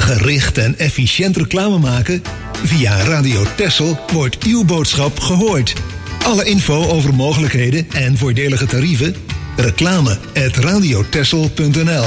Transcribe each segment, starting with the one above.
Gericht en efficiënt reclame maken? Via Radio Texel wordt uw boodschap gehoord. Alle info over mogelijkheden en voordelige tarieven? reclame@radiotexel.nl.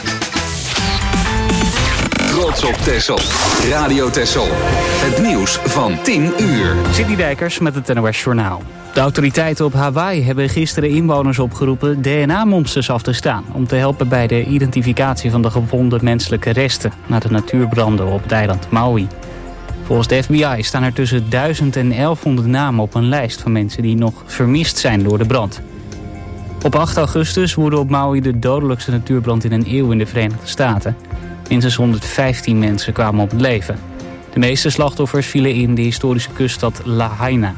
Trots op Texel. Radio Texel. Het nieuws van 10 uur. Sidney Dijkers met het NOS Journaal. De autoriteiten op Hawaii hebben gisteren inwoners opgeroepen DNA-monsters af te staan, om te helpen bij de identificatie van de gevonden menselijke resten na de natuurbranden op het eiland Maui. Volgens de FBI staan er tussen 1000 en 1100 namen op een lijst van mensen die nog vermist zijn door de brand. Op 8 augustus woedde op Maui de dodelijkste natuurbrand in een eeuw in de Verenigde Staten. Minstens 115 mensen kwamen om het leven. De meeste slachtoffers vielen in de historische kuststad Lahaina.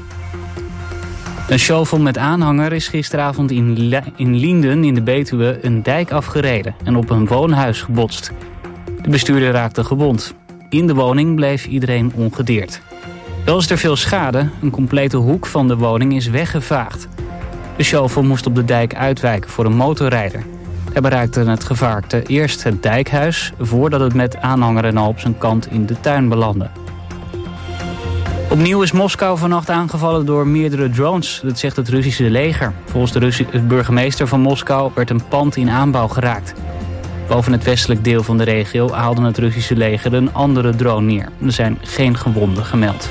Een shovel met aanhanger is gisteravond in Lienden in de Betuwe een dijk afgereden en op een woonhuis gebotst. De bestuurder raakte gewond. In de woning bleef iedereen ongedeerd. Wel is er veel schade. Een complete hoek van de woning is weggevaagd. De shovel moest op de dijk uitwijken voor een motorrijder. Hij bereikte het gevaarte eerst het dijkhuis, voordat het met aanhanger en al op zijn kant in de tuin belandde. Opnieuw is Moskou vannacht aangevallen door meerdere drones, dat zegt het Russische leger. Volgens de burgemeester van Moskou werd een pand in aanbouw geraakt. Boven het westelijk deel van de regio haalde het Russische leger een andere drone neer. Er zijn geen gewonden gemeld.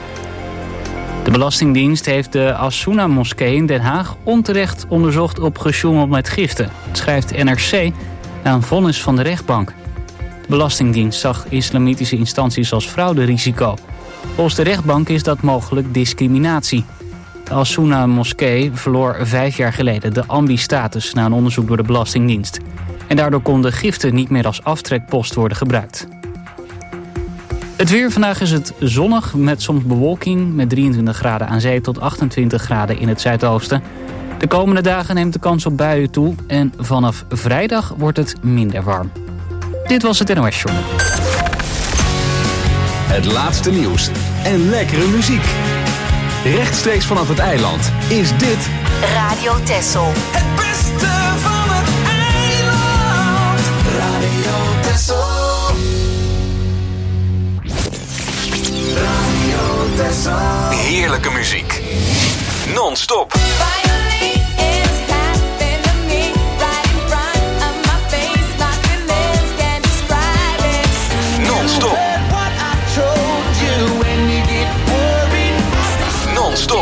De Belastingdienst heeft de Asuna-moskee in Den Haag onterecht onderzocht op gesjoemeld met giften. Het schrijft NRC na een vonnis van de rechtbank. De Belastingdienst zag islamitische instanties als frauderisico. Volgens de rechtbank is dat mogelijk discriminatie. De Asuna-moskee verloor 5 jaar geleden de ambi-status na een onderzoek door de Belastingdienst. En daardoor konden giften niet meer als aftrekpost worden gebruikt. Het weer. Vandaag is het zonnig met soms bewolking met 23 graden aan zee tot 28 graden in het zuidoosten. De komende dagen neemt de kans op buien toe en vanaf vrijdag wordt het minder warm. Dit was het NOS Journal. Het laatste nieuws en lekkere muziek. Rechtstreeks vanaf het eiland is dit Radio Texel. Het beste van het eiland. Radio Texel. Radio Texel. heerlijke muziek. Non-stop. Non-stop. Non-stop.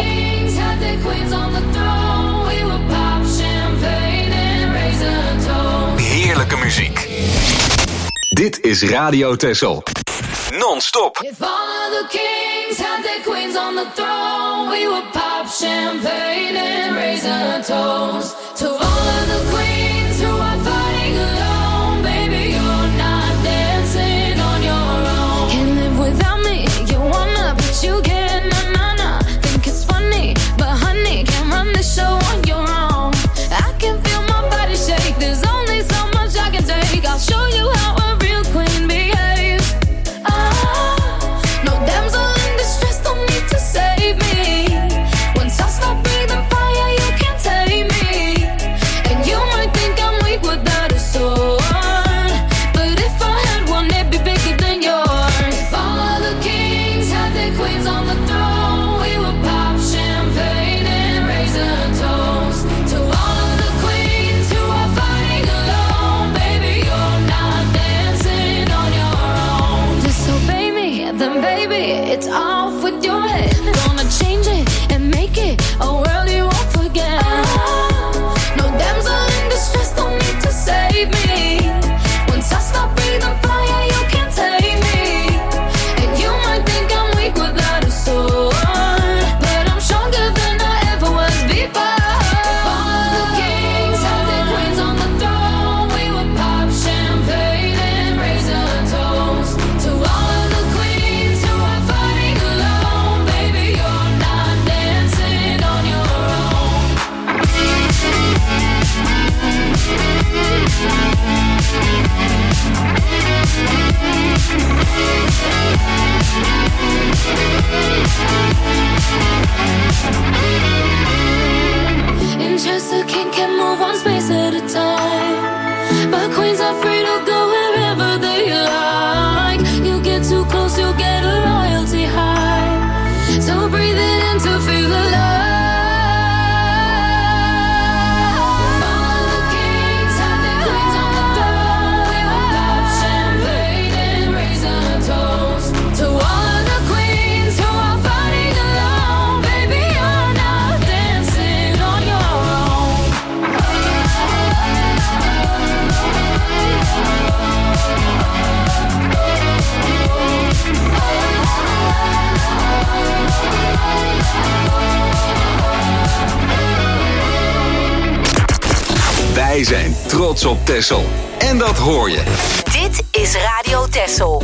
Heerlijke muziek. Dit is Radio Texel. Non-stop. If all of the kings had their queens on the throne, we would pop champagne and raise a toast to all of the queens who are fighting alone. Baby, you're not dancing on your own. Can't live without me, you wanna, but you can't. Nah. Think it's funny, but honey, can't run the show on your own. I can feel my body shake, there's only so much I can take. I'll show you how a real queen behaves. No damsel in distress, don't need to save me. Once I stop breathing fire, you can't tame me. And you might think I'm weak without a sword, but if I had one, it'd be bigger than yours. If all of the kings had their queens on the throne, we would pop champagne and raise a toast to all of the queens who are fighting alone. Baby, you're not dancing on your own. Disobey me, then baby, it's off with your head. Gonna change it and make it a world you won't forget. No damsel in distress, don't need to save me. Once I stop breathing fire, you can't tame me. And you might think I'm weak without a sword, but I'm stronger than I ever was before. If all of the kings had their queens on the throne, we would pop champagne and raise a toast to all of the queens who are fighting. Wij zijn trots op Texel. En dat hoor je. Dit is Radio Texel.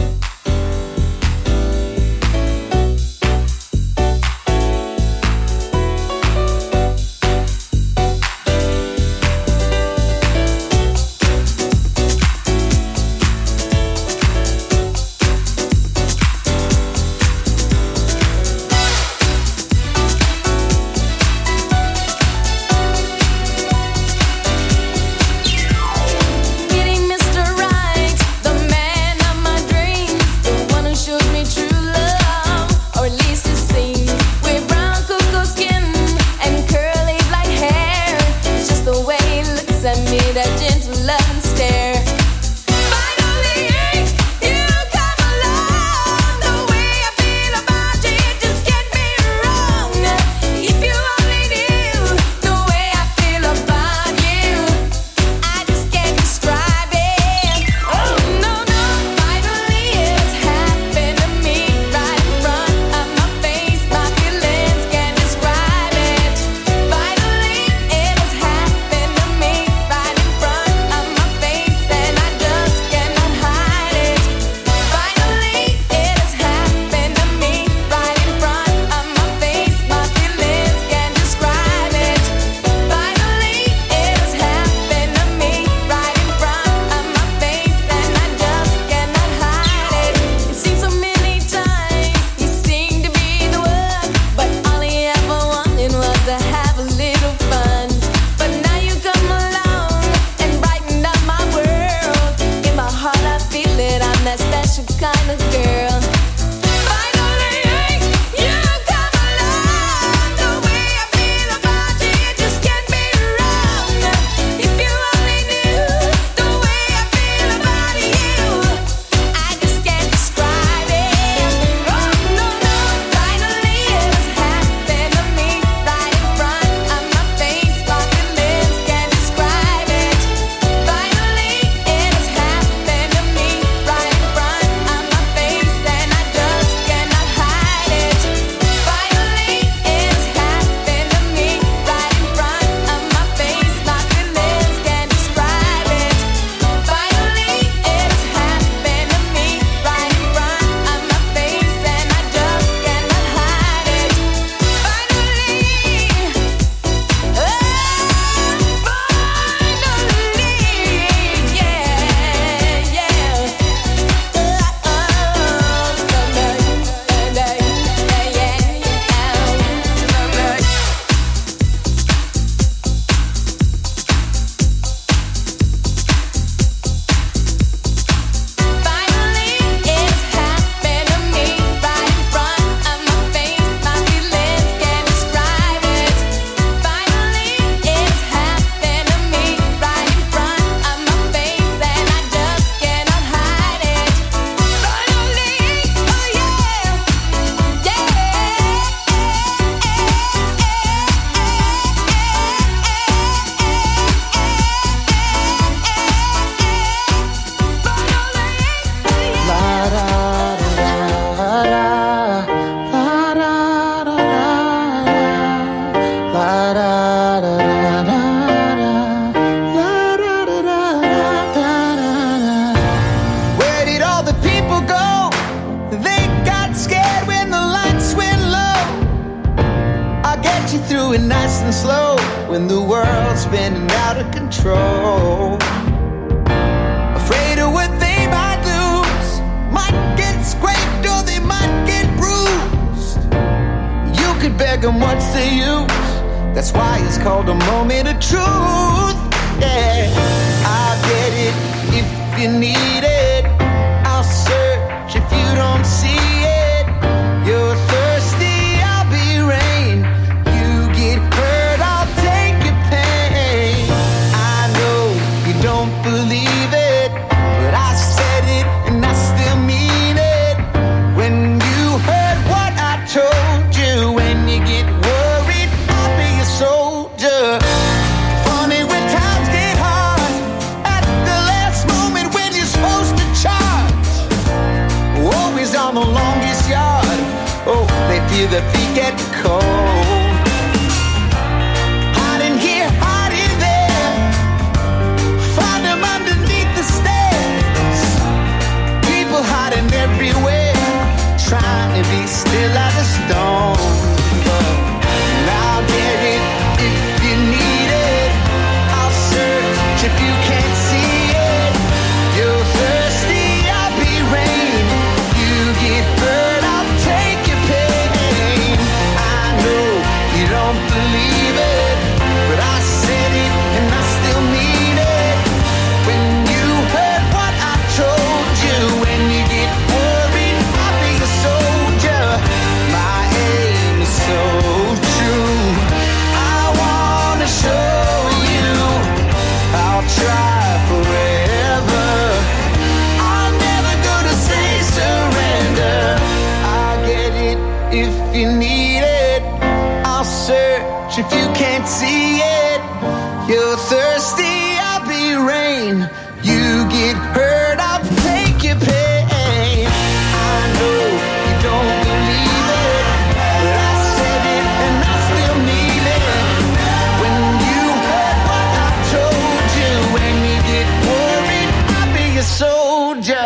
everywhere, trying to be still as a stone. But I'll get it if you need it. I'll search if you can't see it. You're thirsty, I'll be rain. You get hurt, I'll take your pain. I know you don't believe it, but I said it and I still mean it. When you heard what I told you, when you get worried, I'll be a soldier. My aim is so true. I wanna show you I'll try forever. I'm never gonna say surrender. I'll get it if you need it. I'll search if you can't see it. You're thirsty, I'll be rain. You get hurt, I'll take your pain. I know you don't believe it, but I said it and I still mean it. When you heard what I told you, when you get worried, I'll be a soldier.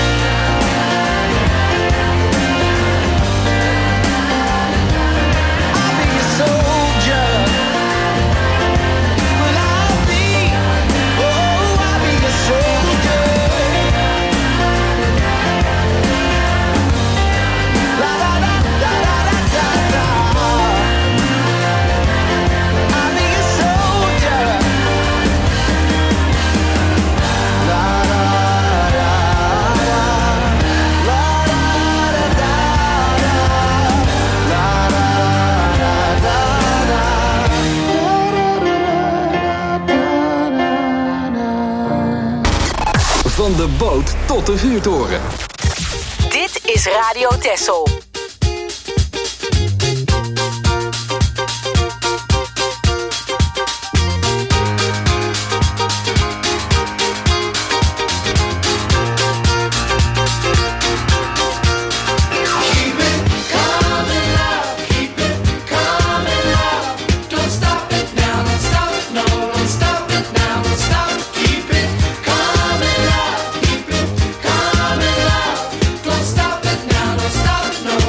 I'll be a soldier. Well, I'll be a soldier. La da da da da da da da. I'll be a soldier. La da da da. La da da da da. La da da da. Van de boot tot de vuurtoren. Dit is Radio Texel. Keep it coming up, keep it coming up. Don't stop it now, don't stop it, no, don't stop it now, don't stop it. Keep it coming up, keep it coming up. Don't stop it now, don't stop it, no,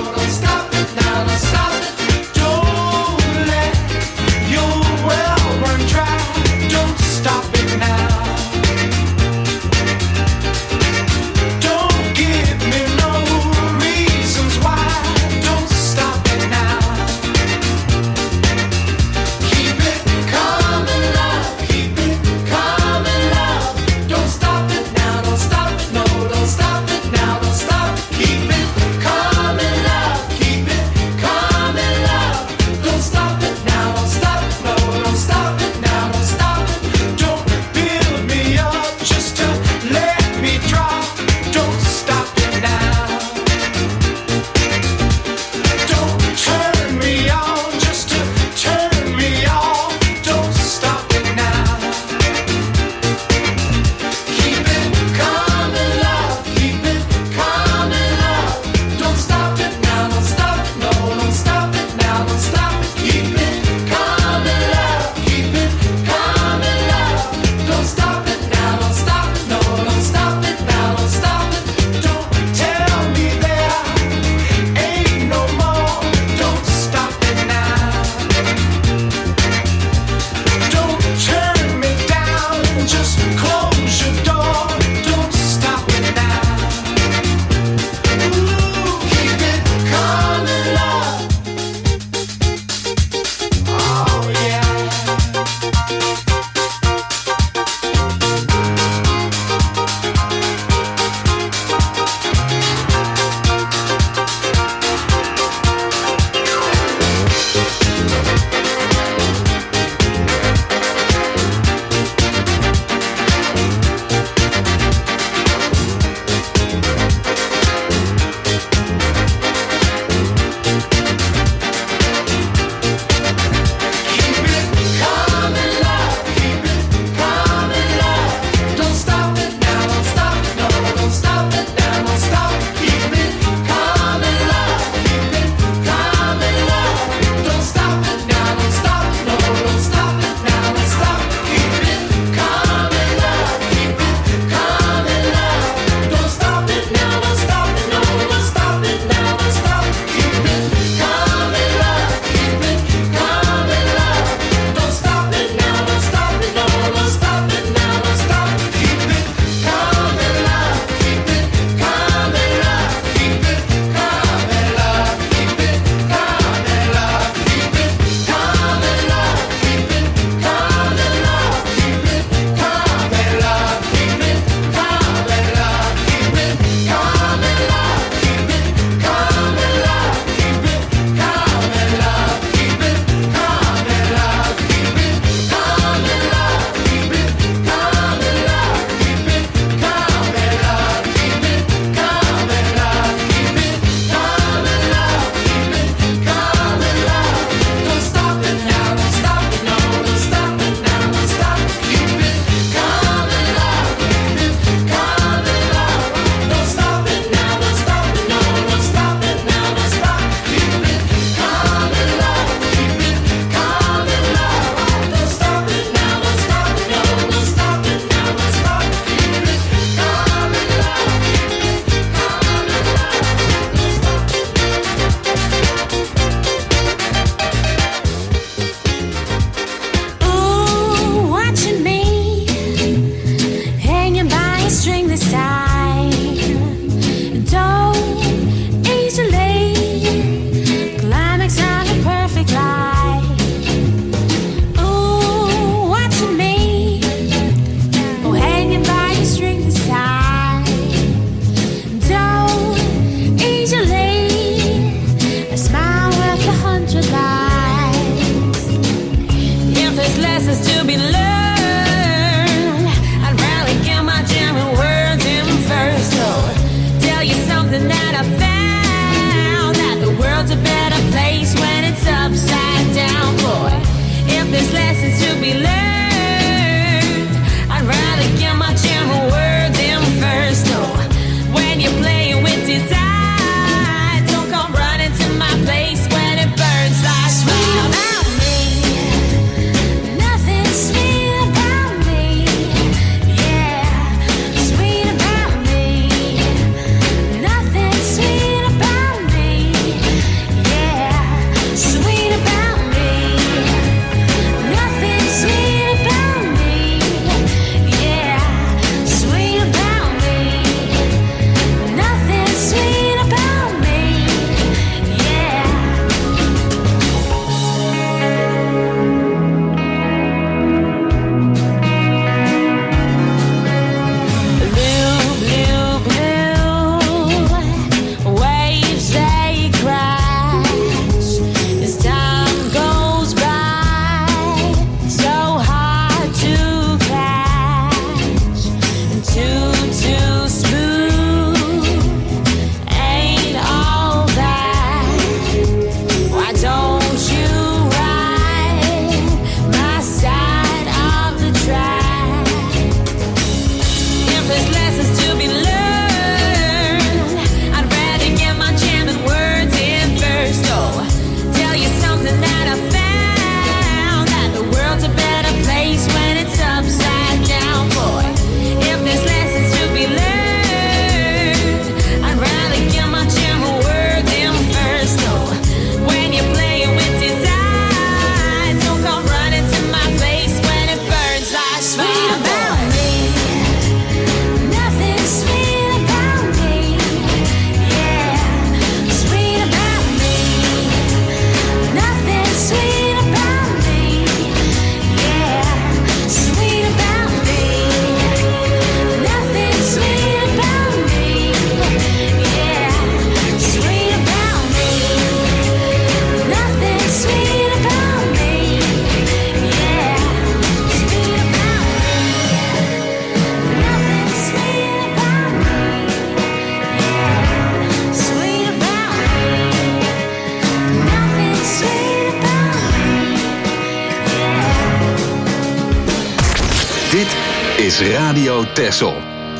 is Radio Texel.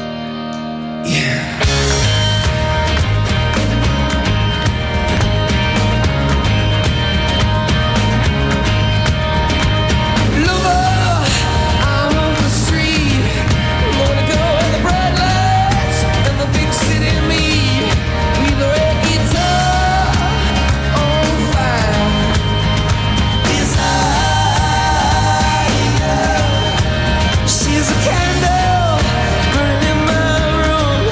She's a candle burning in my room.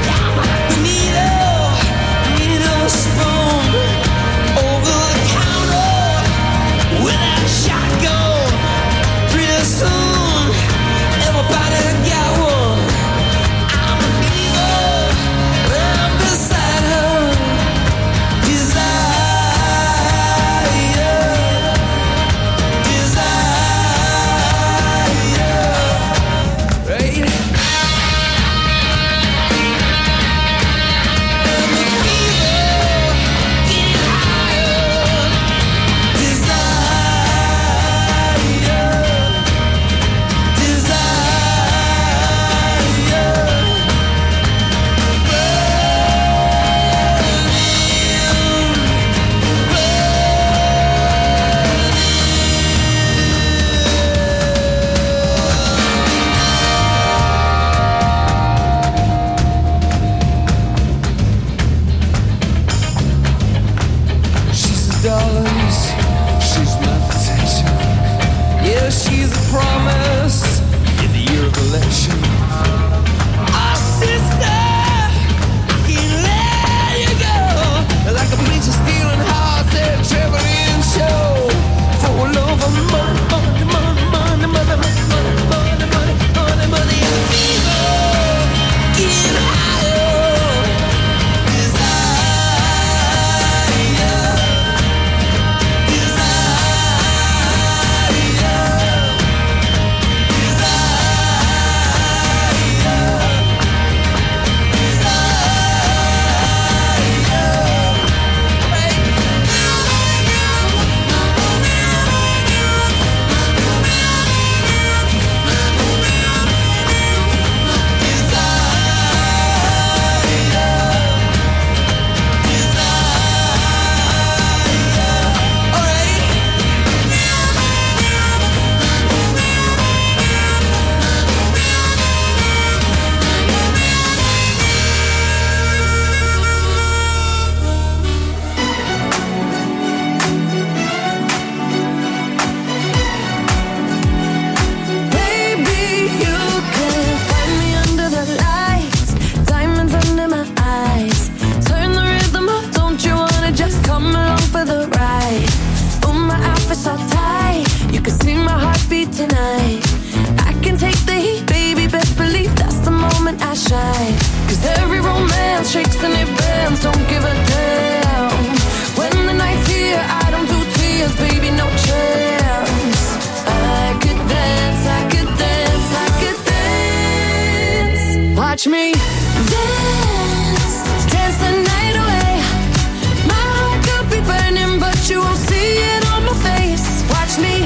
Watch me dance, dance the night away. My heart could be burning, but you won't see it on my face. Watch me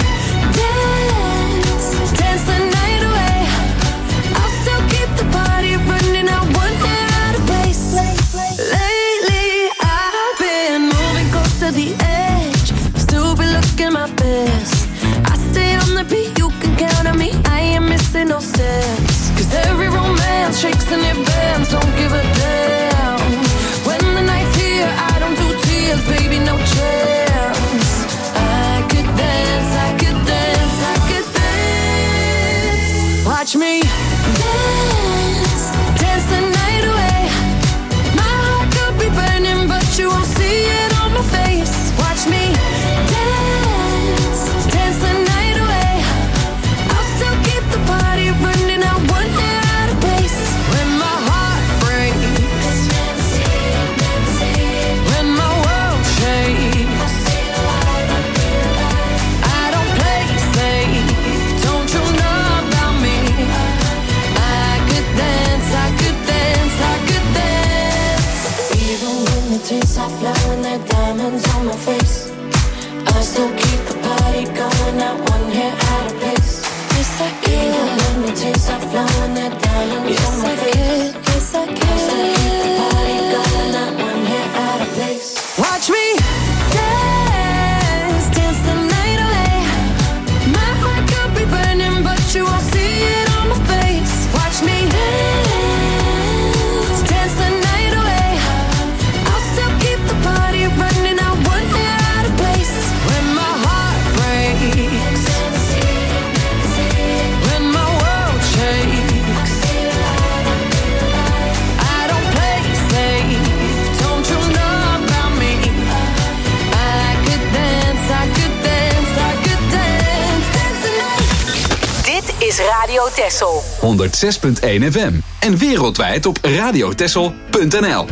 dance, dance the night away. I'll still keep the party running, I one hair out of place. Lately I've been moving close to the edge, still be looking my best. I stay on the beat, you can count on me, I ain't missing no steps. Cause every romance shakes and it bends, don't give a damn. When the night's here, I don't do tears, baby, no chance. I could dance, I could dance, I could dance. Watch me dance, dance the night away. My heart could be burning, but you won't see it on my face. Watch me dance, dance the night away. I'll still keep the party running, I want it out of place. When my heart breaks, when my world shakes, I don't play safe, don't you know about me? I could dance, I could dance, I could dance. Even when the tears stop flowing, there are diamonds on my face, I still keep the party going, not one hair out of place. Yes, I could. Let me taste of flowing that diamond. Yes, I could. Yes, I could. Keep the party going, not one hair out of place. Watch me dance, dance the night away. My heart could be burning, but you won't see it on my face. Watch me dance, dance the night away. I'll still keep the party running, I wouldn't hair out of place. When my heart breaks, when my world shakes, I don't play safe, don't you know about me? I could dance, I could dance, I could dance, dance the night. Dit is Radio Texel. 106.1 FM. En wereldwijd op radiotexel.nl.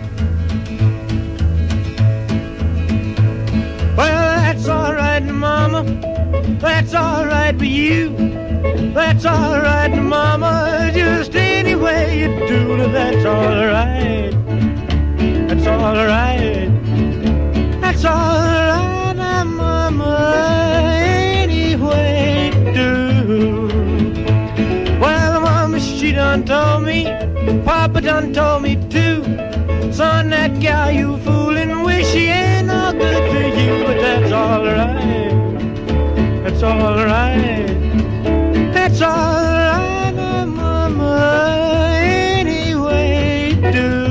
Well, that's all right, Mama. That's all right with you. That's all right, Mama. Just any way you do it, that's all right. That's all right. That's all right, Mama. Any way you do. Well, Mama, she done told me. Papa done told me too. Son, that gal you fooling with, she ain't no good to you, but that's all right. That's all right. That's all right, Mama. Any way you do.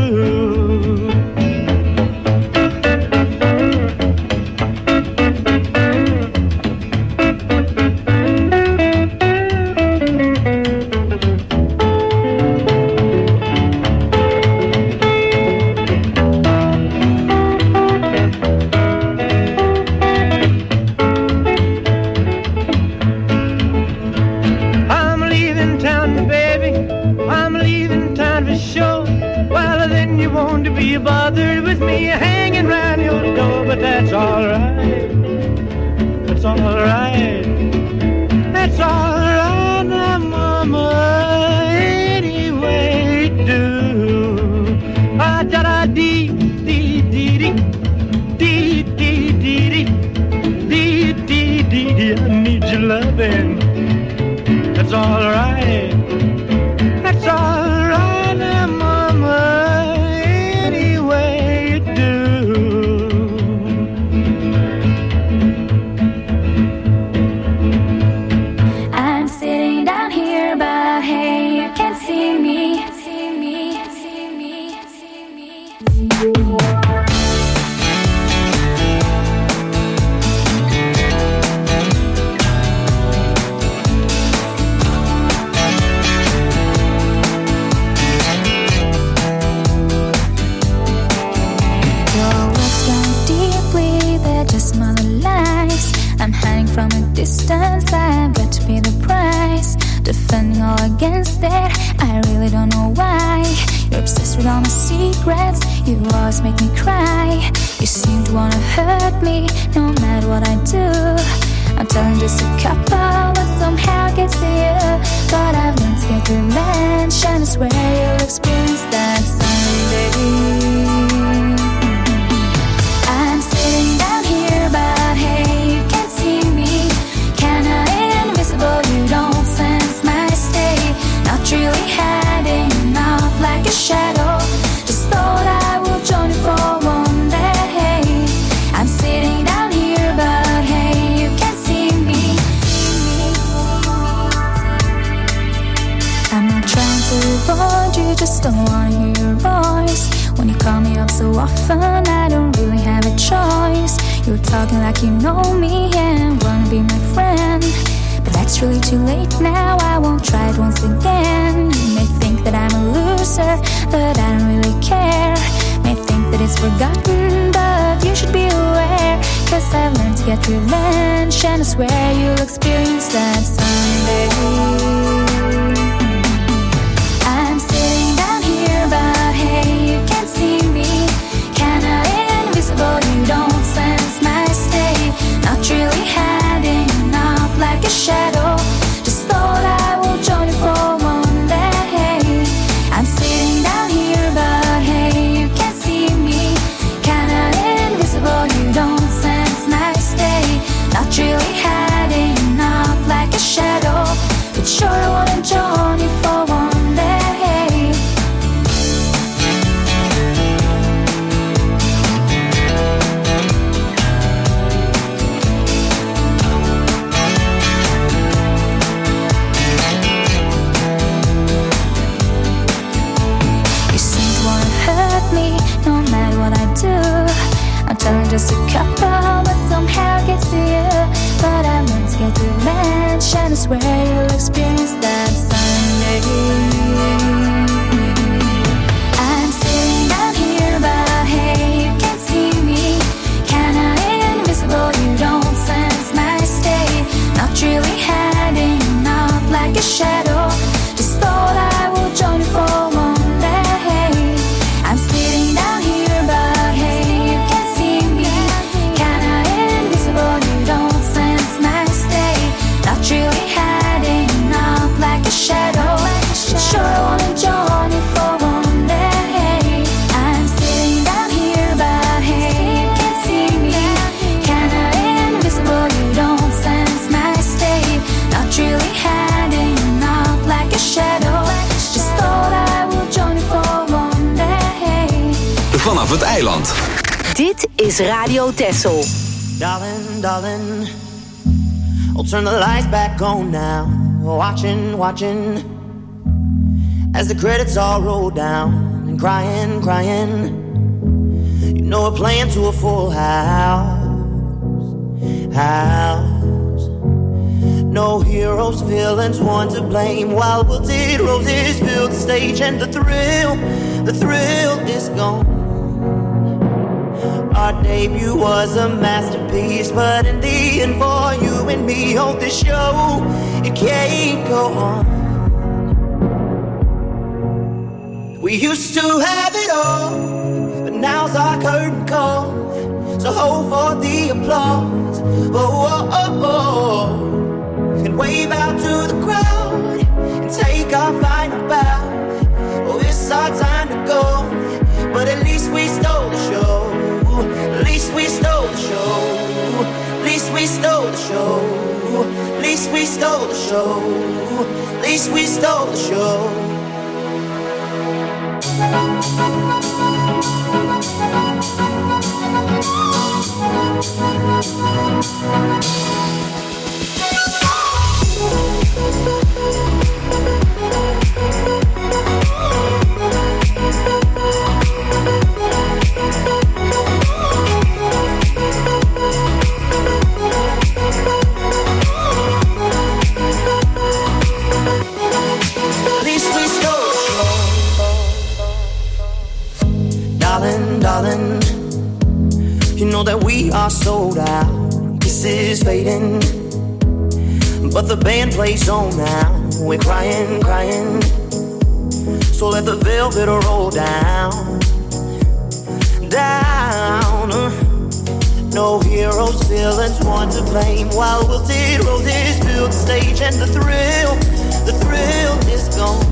I'm leaving town, baby. I'm leaving town for sure. Well, then you won't be bothered with me hanging round your door, but that's all right. That's all right. That's all right, now, Mama. Any way you do. Ah, da da dee dee dee dee dee dee dee dee dee dee dee. I need your loving. That's all right. That's all right, now, Mama. Any way you do. I'm sitting down here, but hey, you can't see me. See me, see me, see me. Your words run deeply, they're just smaller lies. I'm hiding from a distance, I've got to pay the price. Defending all against it, I really don't know why. You're obsessed with all my secrets, you always make me cry. You seem to wanna hurt me, no matter what I do. I'm telling just a couple, but somehow gets to you. But I've learned to get revenge, and I swear you'll experience that someday. I'm sitting down here, but hey, you can't see me. Kinda invisible, you don't sense my state. Not really hiding out like a shadow. Just thought I would join you for one day. I'm sitting down here, but hey, you can't see me. I'm not trying to avoid you, just don't wanna hear your voice. When you call me up so often, I don't really have a choice. You're talking like you know me and wanna be my friend. But that's really too late now, I won't try it once again. You may think that I'm a loser, but I don't really care. May think that it's forgotten, but you should be aware. Cause I've learned to get revenge, and I swear you'll experience that someday. I'm sitting down here, but hey, you can't see me. Kinda invisible, you don't sense my state. Not really hiding out like a shadow. Just thought I would join you for one day. I'm sitting down here, but hey, you can't see me. Kinda invisible, you don't sense my state. Not really hiding out like a shadow. me, no matter what I do. I'm telling just a couple, but somehow it gets to you. But I want to get to mention, I swear you'll experience that Sunday. I'm sitting down here, but hey, you can't see me. Kinda invisible, you don't sense my state. Not really hiding up like a shadow. Just thought I would join you for one day. I'm sitting down here, but hey, you can't see me. Kinda invisible, you don't sense my state. Not really hiding up like a shadow. Sure I wanna join you for one day. I'm sitting down here, but hey, you can't see me. Kinda invisible, you don't sense my state. Not really hiding up like a shadow. Just thought I would join you for one day. Vanaf het eiland. Dit is Radio Texel. Darling, darling, I'll turn the lights back on now. Watching, watching, as the credits all roll down. And crying, crying, you know we're playing to a full house. No heroes, villains, one to blame. While wilted roses fill the stage, and the thrill is gone. Our debut was a masterpiece, but in the end, for you and me, on this show, it can't go on. We used to have it all, but now's our curtain call. So hold for the applause, oh, oh, oh, oh. And wave out to the crowd, and take our final bow. Oh, it's our time to go, but at least we stole the show. At least we stole the show. At least we stole the show. At least we stole the show. At least we stole the show. Darling, you know that we are sold out. This is fading, but the band plays on now. We're crying, crying, so let the velvet roll down, down. No heroes, villains, one to blame. While wilted roses fill the stage, and the thrill is gone.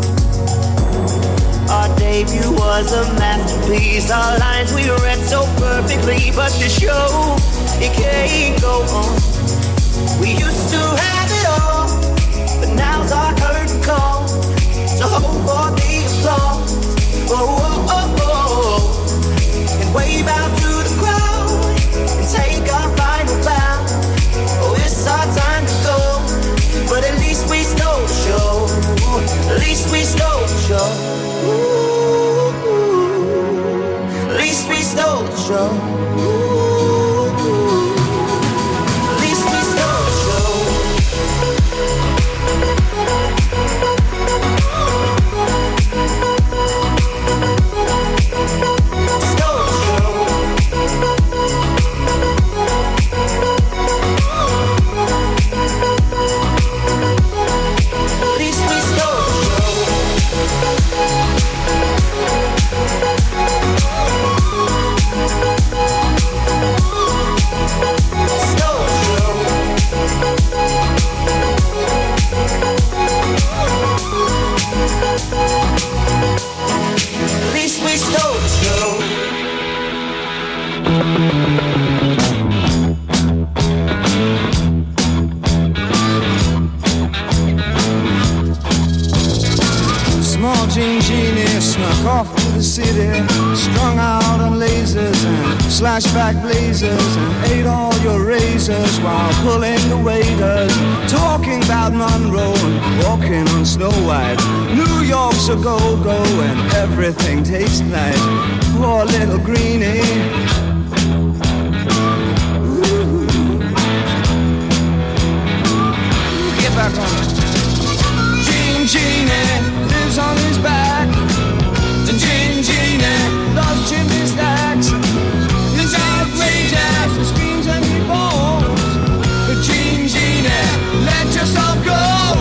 Our debut was a masterpiece. Our lines we read so perfectly, but the show, it can't go on. We used to have it all, but now's our curtain call. So hold for the applause, oh, oh, oh, oh. And wave out to the crowd, and take our final bow. Oh, it's our time to go, but at least we stole the show. At least we stole the show. Ooh, at least we stole the show. Ooh, at least we stole the show. Stole the show. At least we stole the show. At least we stole the show. Small jean genie snuck off to the city, strung out on lasers and slashback blazers, and ate all your razors while pulling the waiters, talking about Monroe and walking on Snow White. New York's a go-go and everything tastes nice. poor little greenie. Get back on it. Genie lives on his back. And Genie loves chimney stacks. He's outrageous, he screams and he bones. But Genie, let yourself go.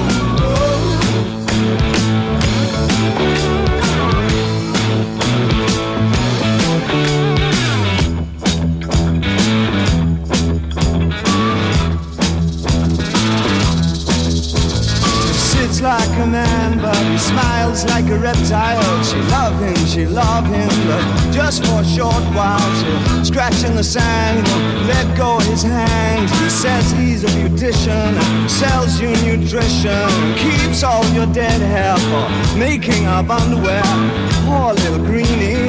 Like a man, but he smiles like a reptile. She love him, but just for a short while. She'll scratch in the sand, let go his hand. He says he's a beautician, sells you nutrition, keeps all your dead hair for making up underwear. Poor little greenie.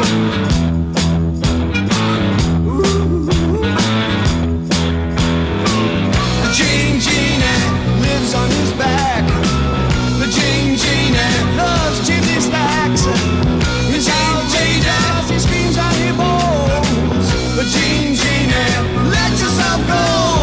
Genie lives on his back. Genie loves chimney stacks. He's outrageous, he screams and he moans. But Genie, let yourself go.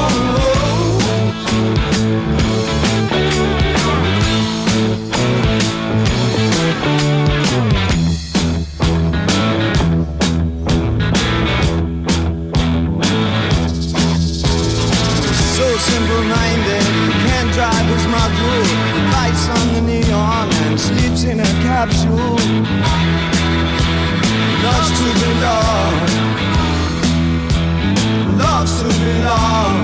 So simple-minded, he can't drive his Magoo. Lights on the neon and sleeps in a capsule. Loves to belong. Loves to belong.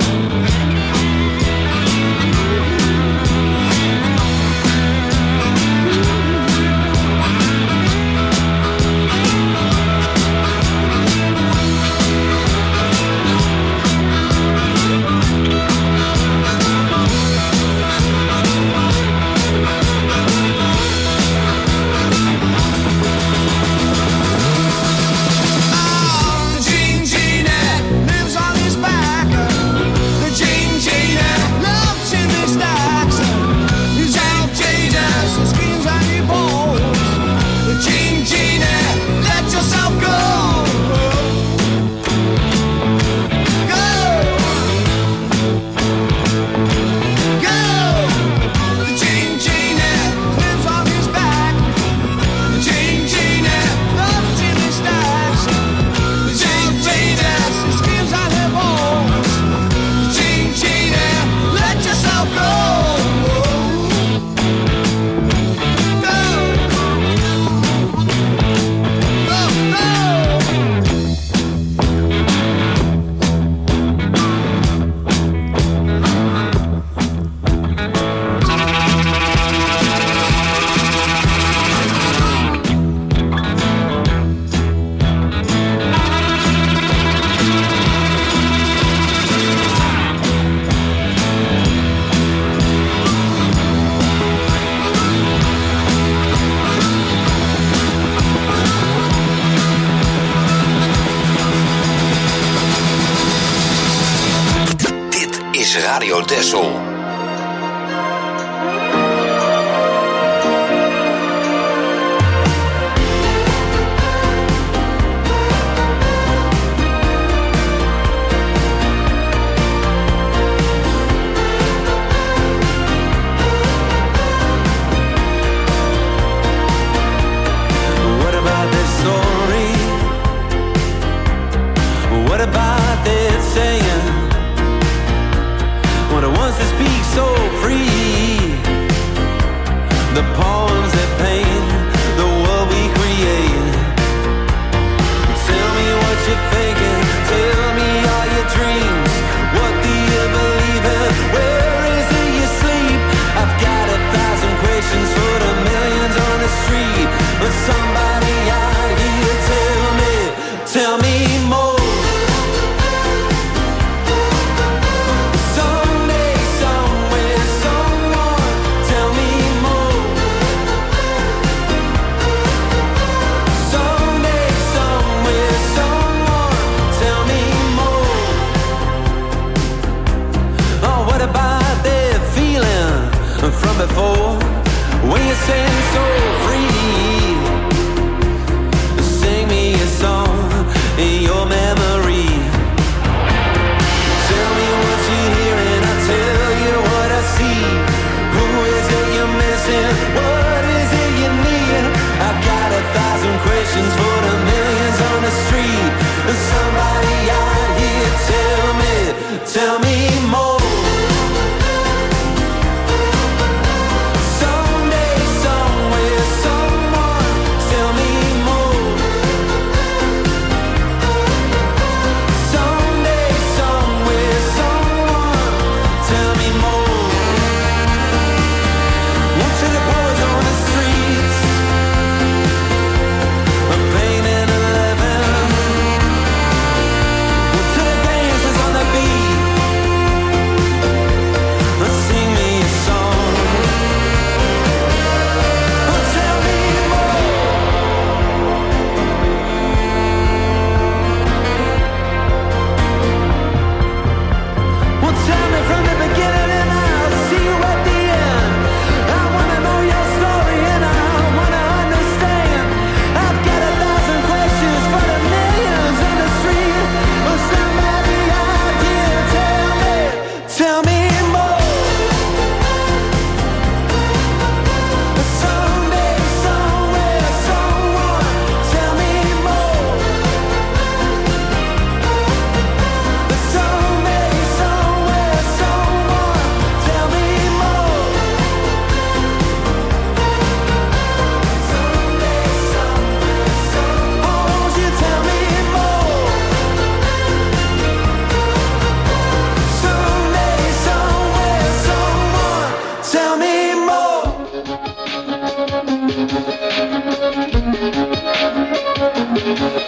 Radio Texel. Someday, somewhere, someone, tell me more.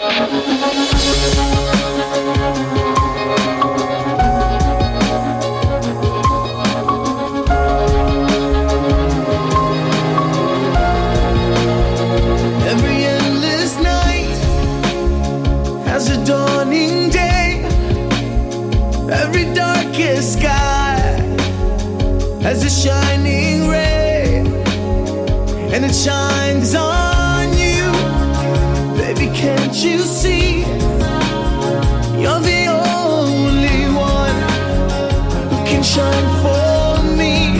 Every endless night has a dawning day. Every darkest sky has a shining ray, and it shines on you. Baby, can't you see? You're the only one who can shine for me.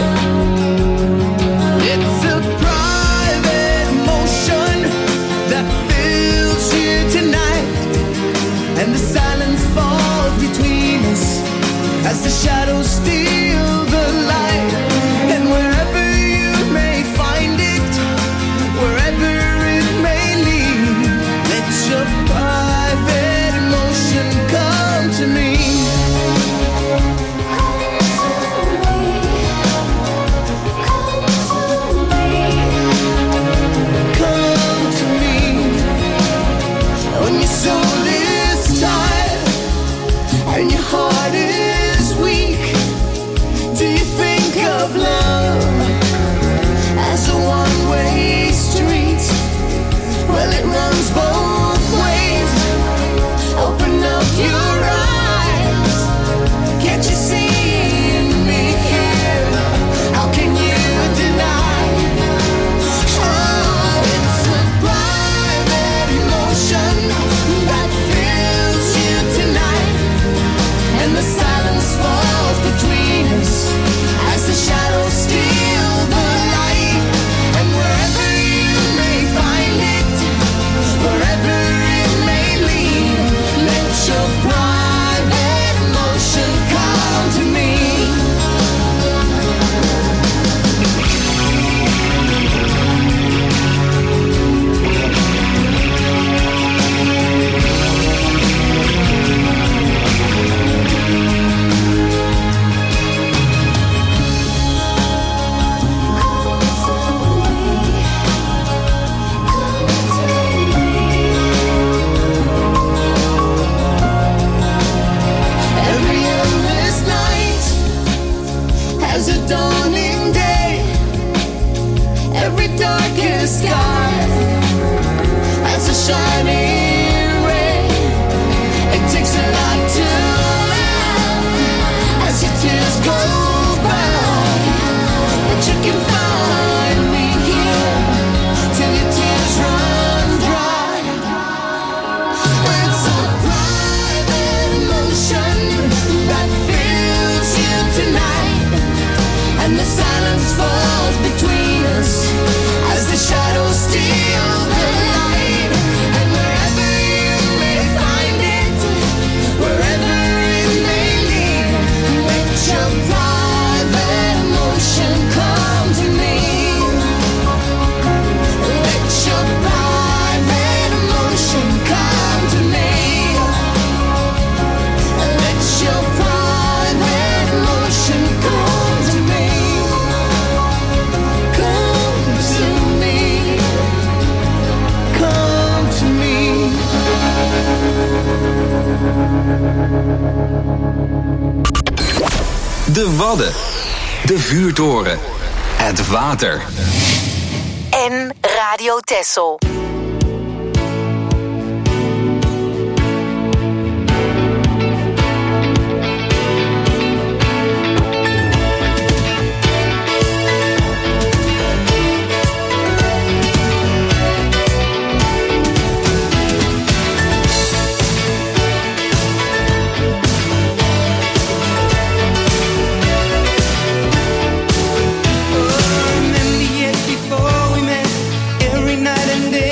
It's a private emotion that fills you tonight, and the silence falls between us as the shadows steal the light. And wherever you may find it, wherever it may lead, let your private emotion come to me. Come to me. When your soul is tired and your heart is weak, do you think of love as a one-way street? Well, it runs both ways. Open up your eyes. Can't you see me here? How can you deny? Oh, it's a private emotion that fills you tonight, and the silence falls between us as the shadows steal the light. And wherever you may find it, wherever it may lead, let your private emotion come to me. Every endless night has a dawning day. Every darkest sky has a shining ray. It takes a lot to laugh as your tears go by, but you can find me here till your tears run dry. It's a private emotion that fills you tonight, and the silence falls between us as the shadows steal the light. And wherever you may find it, wherever it may lead, let your private emotion come to me. Let your private emotion come to me. Let your private emotion come to me. Come to me. Come to me. De Wadden. De vuurtoren. Het water. En Radio Texel. Remember yet before we met, every night and day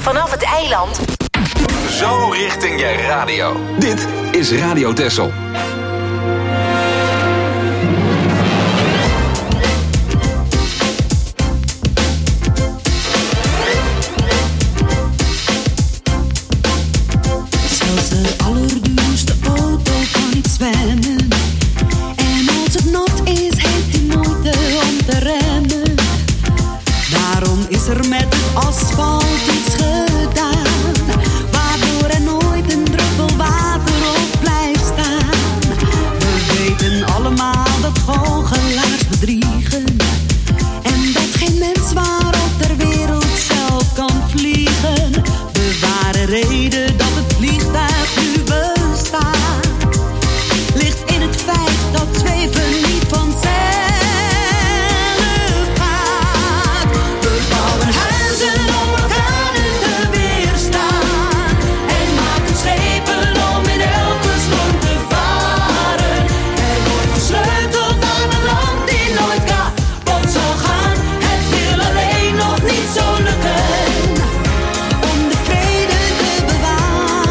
vanaf het eiland. Zo richting je radio. Dit is Radio Texel. Zelfs de allerduurste auto kan niet zwemmen. En als het nat is, heeft hij moeite om te remmen. Daarom is er met het asfalt iets gedaan, waardoor er nooit een druppel water op blijft staan. We weten allemaal dat goochelaars bedriegen en dat geen mens waarop ter wereld zelf kan vliegen. De ware reden dat het vliegtuig nu bestaat ligt in het feit dat zweven niet vanzelf gaat. We bouwen huizen om orkanen te weerstaan en maken schepen om in elke storm te varen. Er wordt gesleuteld aan een land die nooit kapot zal gaan. Het wil alleen nog niet zo lukken om de vrede te bewaren.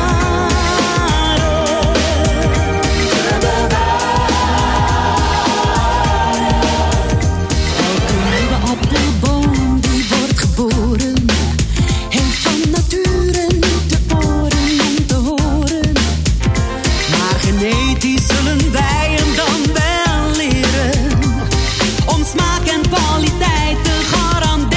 Elke nieuwe appelboom die wordt geboren heeft van nature niet de oren om te horen. Maar genetisch zullen wij hem dan wel leren om smaak en kwaliteit te garanderen.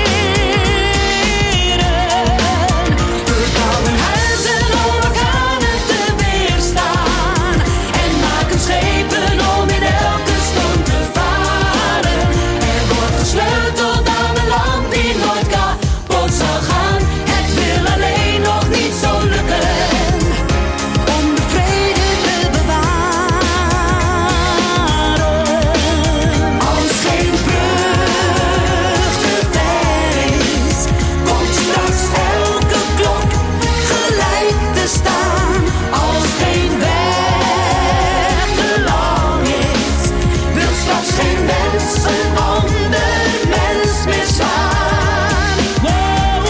We bouwen huizen om orkanen te weerstaan en maken schepen om in elke storm te varen. Er wordt gesleuteld aan een land die nooit kapot zal gaan. Het wil alleen nog niet zo lukken om de vrede te bewaren. Als geen brug te ver is, komt straks elke klok gelijk te staan. Als geen weg te lang is, wil straks geen mens een ander mens meer slaan. Wow,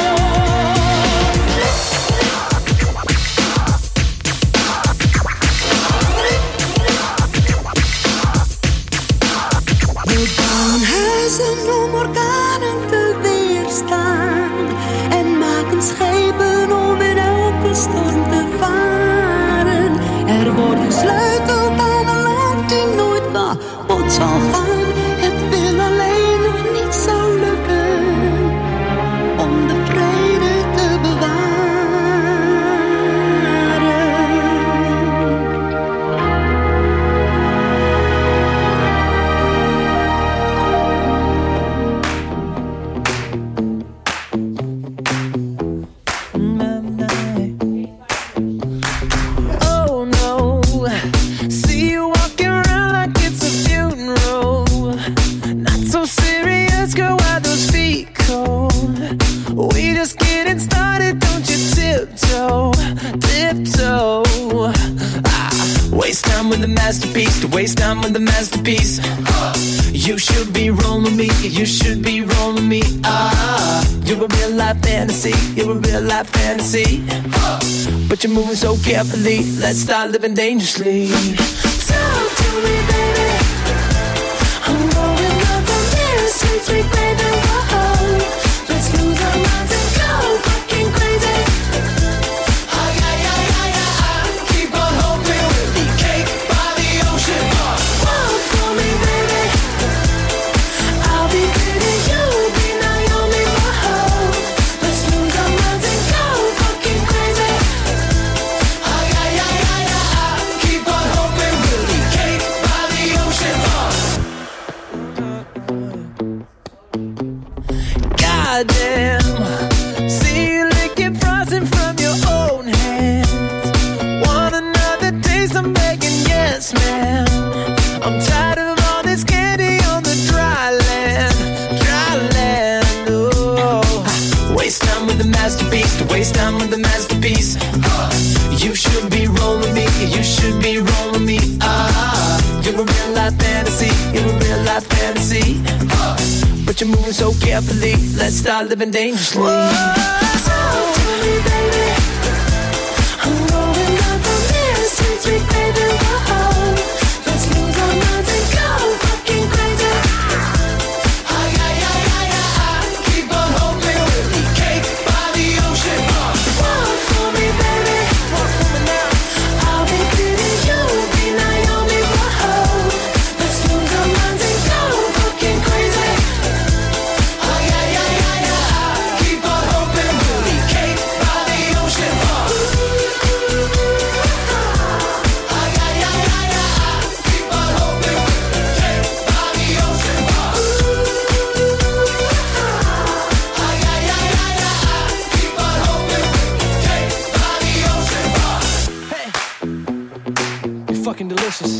We bouwen huizen om orkanen te weerstaan en maken schepen om in elke storm te varen. Er wordt gesleuteld aan een land die nooit kapot zal gaan. Het wil alleen nog niet zo lukken om de vrede te bewaren. Oh no, see you walking around like it's a funeral. Not so serious, girl, why those feet cold? We just getting started, don't you tiptoe, tiptoe. Waste time with the masterpiece, to waste time with the masterpiece. You should be rolling me, you should be rolling me. You're a real life fantasy, you're a real life fantasy. But you're moving so carefully, let's start living dangerously. Talk to me, baby. I'm going up on this sweet, sweet baby. Whoa. Let's lose our minds and go fucking crazy. Keep on hoping we'll be cake by the ocean. Walk for me, baby. I'll be pretty, you'll be Naomi. Whoa. Let's lose our minds and go fucking crazy. Keep on hoping we'll be cake by the ocean. Goddamn, see you licking frosting from your own hands. Want another taste? I'm begging, yes, man. I'm tired of all this candy on the dry land, dry land. Oh, waste time with the masterpiece, to waste time with the masterpiece. You should be rolling me, you should be rolling me. You're a real life fantasy, you're a real life fantasy. But but you're moving so carefully. Let's start living dangerously. Talk to me, baby. I'm going up on this sweet, sweet baby. Whoa, let's lose our minds and go fucking crazy. Ay, ay, ay, ay, ay, keep on hoping we'll be cake by the ocean. Walk for me, baby. Walk for me now. I'll be pretty, you'll be Naomi. Whoa, let's lose our minds and go fucking crazy. Ay, ay, ay, ay, ay, keep on hoping we'll be cake by the ocean. Ay, ay, ay, ay, ay, keep on hoping we'll be cake by the ocean. Ay, ay, ay, ay, ay, keep on hoping we'll be cake by the ocean. Hey, you're fucking delicious.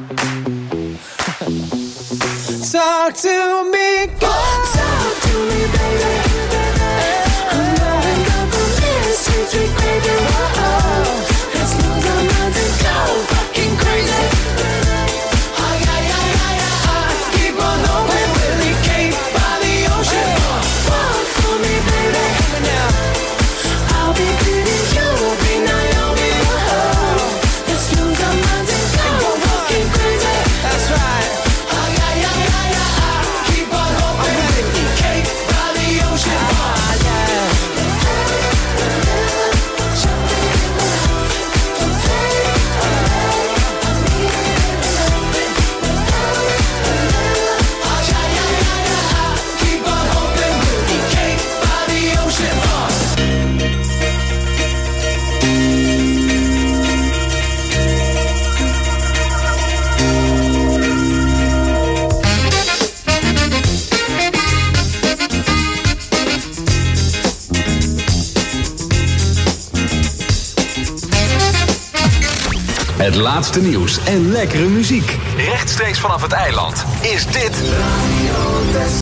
Talk to me, girl. Talk to me, baby. I'm going up on this sweet, sweet baby. Whoa, let's lose our minds and go fucking crazy. Ay, ay, ay, ay, ay, keep on hoping we'll be cake by the ocean. Walk for me, baby. I'll be pretty, you'll be Naomi. Whoa, let's lose our minds and go fucking crazy. That's right. Ay, ay, ay, ay, ay, keep on hoping we'll be cake by the ocean. Ay, ay, ay, ay, ay, keep on hoping we'll be cake by the ocean. Het laatste nieuws en lekkere muziek. Rechtstreeks vanaf het eiland is dit